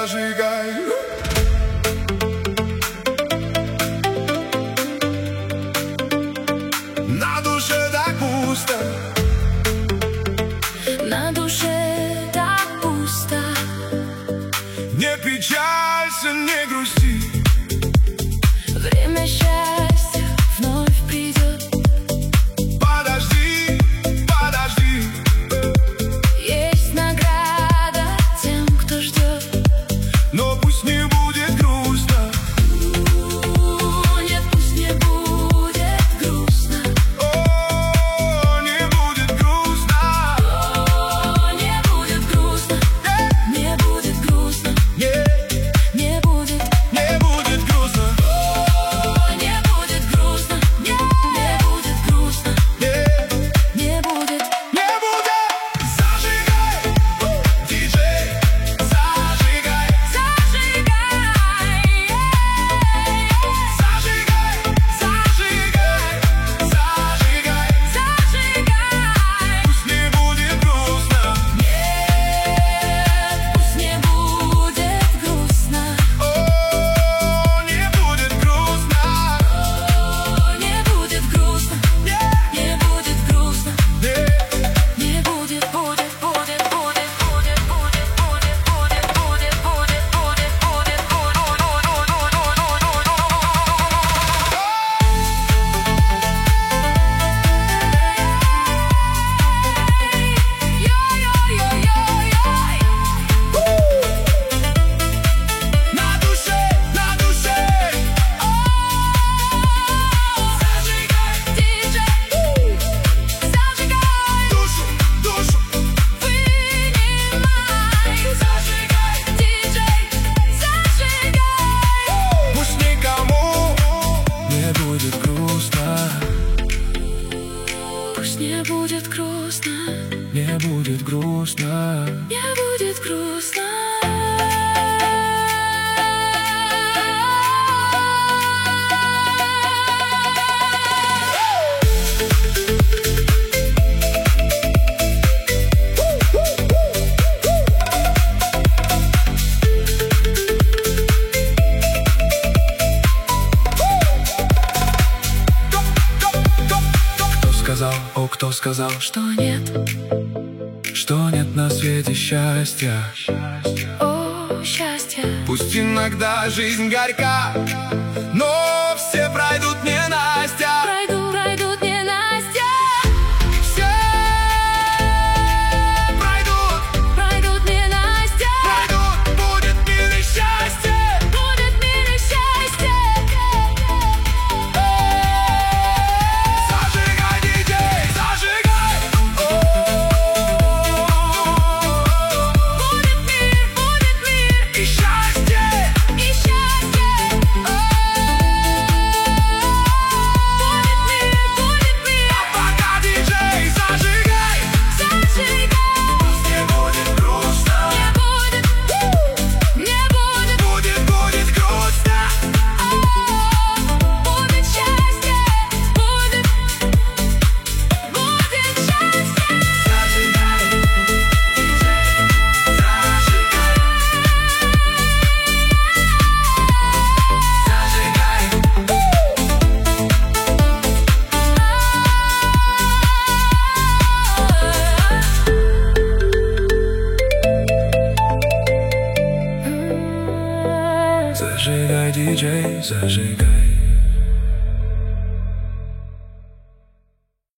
зажигай. На душе так пусто, на душе так пусто. не печалься, не грусти, Время счастья вновь придет. подожди, подожди. Есть награда тем, кто ждет. Но пусть не будет грустно, Нет, пусть не будет грустно. о, не будет грустно, Не будет грустно. Не будет грустно. не, Не будет. не будет грустно, Не будет грустно. Не будет грустно. не, Не будет. не будет. Зажигай, диджей, зажигай, Зажигай. зажигай, зажигай, зажигай. Зажигай. Пусть не будет грустно, Нет, пусть не будет грустно. о, не будет грустно, Не будет грустно. Не будет грустно. не. Не будет, будет, будет, будет, будет, будет, будет, будет, будет, будет, будет, будет, На душе, на душе. Зажигай, диджей, зажигай, Душу, душу, вынимай. Зажигай, диджей, зажигай. пусть никому не будет грустно, Пусть не будет грустно, не будет грустно. не будет грустно. Кто сказал, о, кто сказал, Что нет, что нет на свете счастья? о, счастье. Пусть иногда жизнь горька, но все пройдут ненастья. Пройдут ненастья. Все Пройдут ненастья. пройдут, будет мир и счастье. Будет мир и счастье. Зажигай, диджей, зажигай. Будет мир И счастье. и счастье. Будет мир. Пока, диджей, зажигай. Зажигай. Не будет грустно, Не будет. будет грустно. Будет счастье. Будет счастье. Зажигай, диджей, зажигай. Зажигай, диджей, зажигай.